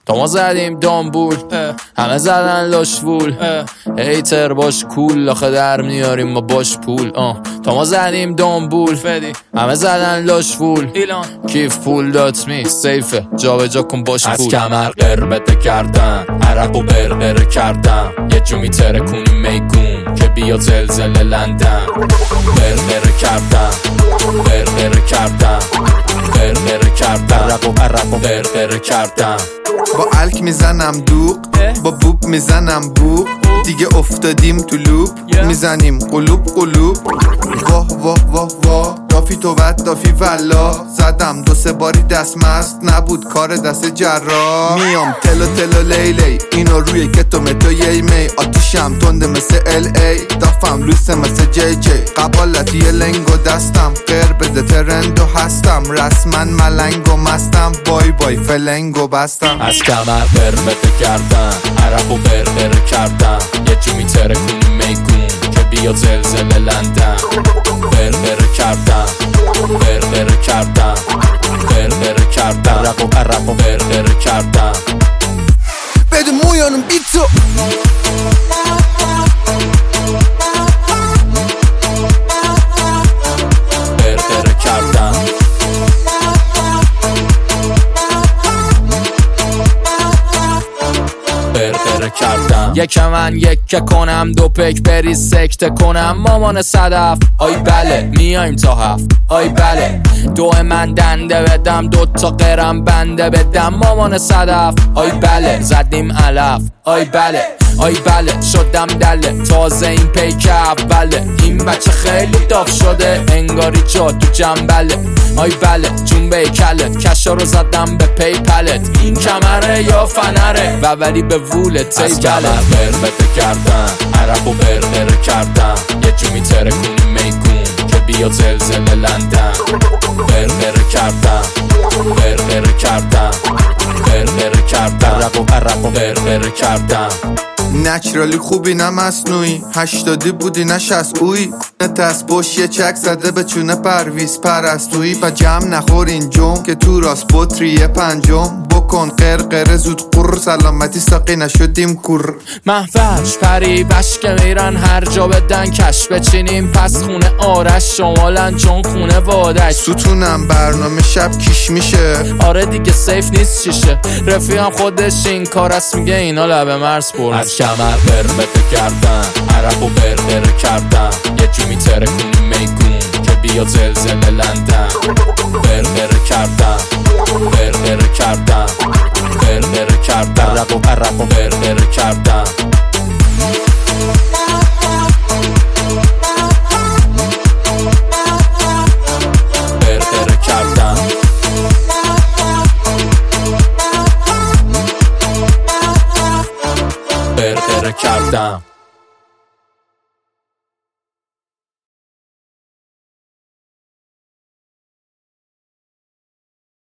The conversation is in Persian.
تا ما زدیم دامبول همه زدن لاشوول هیتر باش کول آخه در میاریم ما باش پول تا ما زدیم دامبول همه زدن لاشوول کیف پول دات می سیفه جا به جا کن باش پول از کمر قربته کردن عرق و برقره کردن یه جو میترکونی میگون که بیا زلزله لندن برقره کردن برقره کردن برقره کردن عرق و برقره کردن با الک میزنم دوق با بوب میزنم بوب دیگه افتادیم تو لوب میزنیم قلوب قلوب واه واه واه واه دافی تو بد دافی والا زدم 2-3 باری دستمست نبود کار دست جراح میام تلو تلو لیلی اینو روی کتومتو یی می آتیشم تنده مثل ال دافم لوسه مثل جی جی قبالتی لنگو دستم غیر بده ترندو هستم رسما ملنگو مستم بای بای فلنگو بستم از کمر قربته کردن عرق و برقره کردن یه جو میترکونی میگون که بیا زلزله لندن برقره کردن برقره کردن برقره کردن عرق و برقره کردن بده مویانم بیتو برقره کردن برقره کردم یک من یک کنم دو پک بری سکته کنم مامان صدف آی بله میایم تا هفت آی بله دو من دنده بدم 2 تا قرم بنده بدم مامان صدف آی بله زدیم علف آی بله آی بله شدم دله تازه این پیک اوله این بچه خیلی داغ شده انگاری جا تو جنبله آی بله جون به کلت کشا رو زدم به پیپلت این کمره یا فنره و ولی به وولت ای بله بربته کردن عرق و برقره کردن یه جو میترکونی میگون که بیا زلزله لندن برقره کردن برقره کردن برقره کردن عرق و برقره کردن نچرالی خوبی نه مصنوعی 80 بودی نه 60 اوی نتست باش یه چک زده به چونه پرویز پرستویی با جمع نخورین جم که تو راست بطری 5 بکن قرقره زود قر سلامتی ساقی نشدیم کور محوش پری بش که میرن هر جا بدن کش بچینیم پس خونه آرش شمالن چون خونه وادش ستونم برنامه شب کیش میشه آره دیگه سیف نیست چیشه رفیقم خودش این کار است میگه اینا لبه مرز پر از کمر بربته کردن عرق و برقره کردن یه جو میترکونی میگون که بیا زلزله لندن برقره کردن برقره کردن برقره کردن عرق و برقره کردن برقره کردن برقره کردم